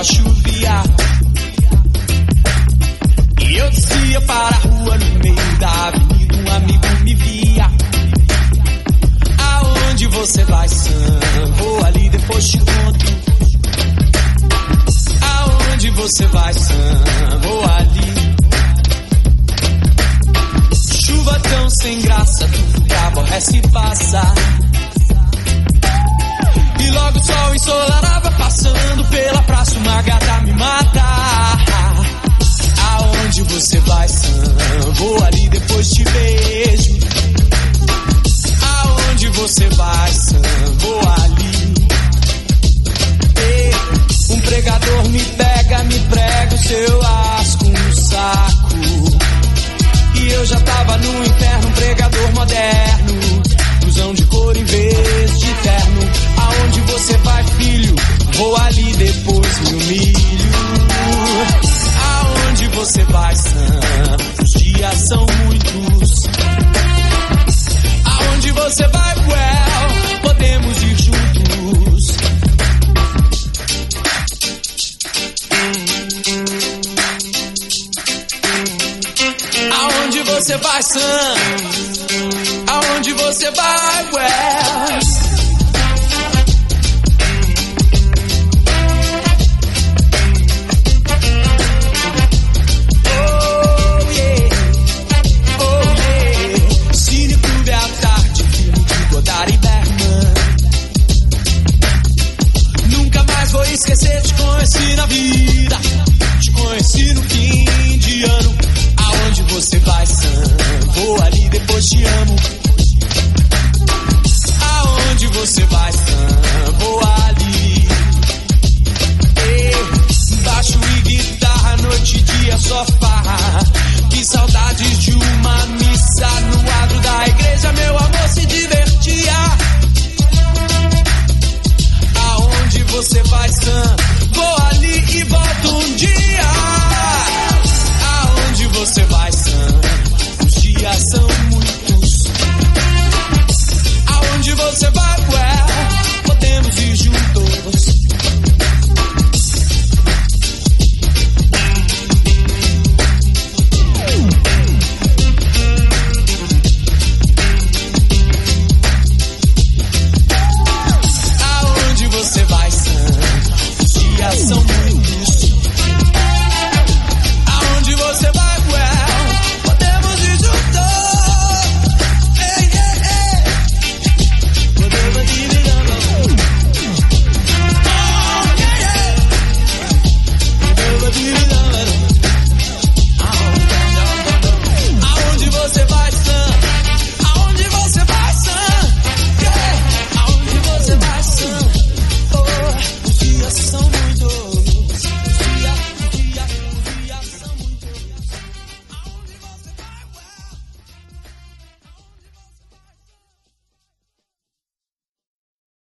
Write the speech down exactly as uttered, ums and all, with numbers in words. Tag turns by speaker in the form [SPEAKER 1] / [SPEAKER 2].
[SPEAKER 1] só chovia. E eu descia para a rua no meio da avenida, um amigo me via. Aonde você vai, Sam? Vou ali, depois te conto. Aonde você vai, Sam? Vou ali. Chuva tão sem graça, tudo que aborrece passa. E logo o sol ensolarava, passando pela praça, uma gata me mata. Aonde você vai, Sam? Vou ali, depois te beijo. Aonde você vai, Sam? Vou ali. Ei, um pregador me pega, me prega o seu asco no saco. E eu já tava no inferno, um pregador moderno, blusão de couro em vez de terno. Aonde você vai, filho? Vou ali, depois me humilho. Aonde você vai, Sam? Os dias são muitos. Aonde você vai, well, podemos ir juntos. Aonde você vai, Sam? Aonde você vai, well? Esquecer, te conheci na vida, te conheci no fim de ano. Aonde você vai, Sam? Vou ali, depois te amo.